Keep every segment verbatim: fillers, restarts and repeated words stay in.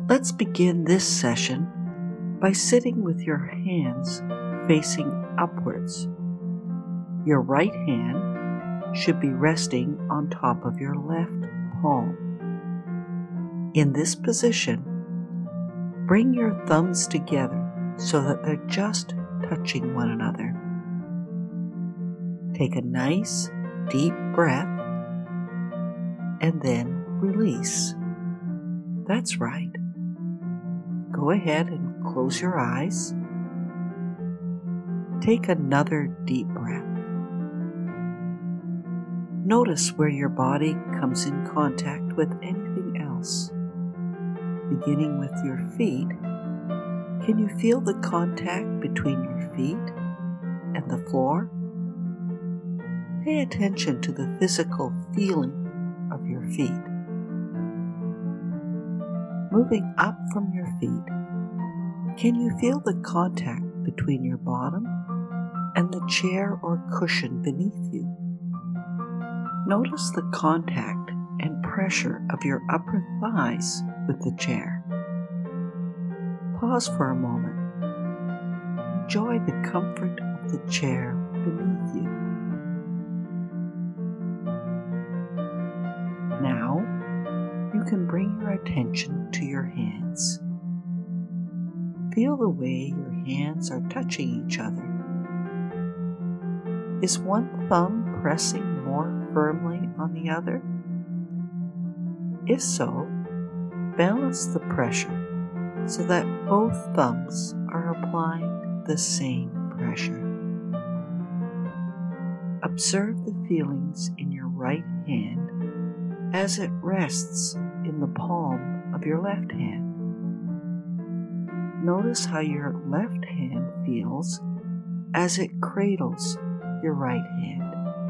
Let's begin this session by sitting with your hands facing upwards. Your right hand should be resting on top of your left palm. In this position, bring your thumbs together so that they're just touching one another. Take a nice, deep breath and then release. That's right. Go ahead and close your eyes. Take another deep breath. Notice where your body comes in contact with anything else. Beginning with your feet, can you feel the contact between your feet and the floor? Pay attention to the physical feeling of your feet. Moving up from your feet, can you feel the contact between your bottom and the chair or cushion beneath you? Notice the contact and pressure of your upper thighs with the chair. Pause for a moment. Enjoy the comfort of the chair beneath you. Now, you can bring your attention to your hands. Feel the way your hands are touching each other. Is one thumb pressing more firmly on the other? If so, balance the pressure so that both thumbs are applying the same pressure. Observe the feelings in your right hand as it rests in the palm of your left hand. Notice how your left hand feels as it cradles your right hand.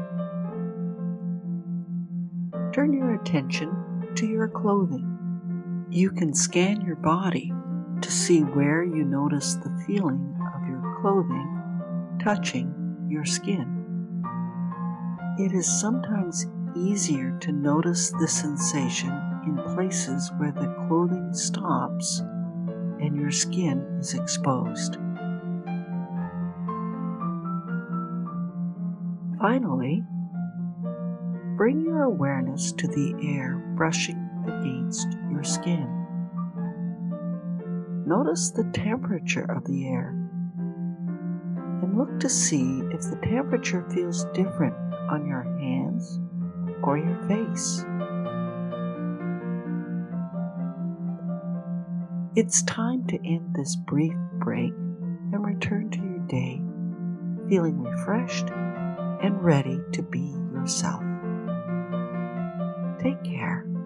Turn your attention to your clothing. You can scan your body to see where you notice the feeling of your clothing touching your skin. It is sometimes easier to notice the sensation in places where the clothing stops and your skin is exposed. Finally, bring your awareness to the air brushing against your skin. Notice the temperature of the air and look to see if the temperature feels different on your hands or your face. It's time to end this brief break and return to your day feeling refreshed and ready to be yourself. Take care.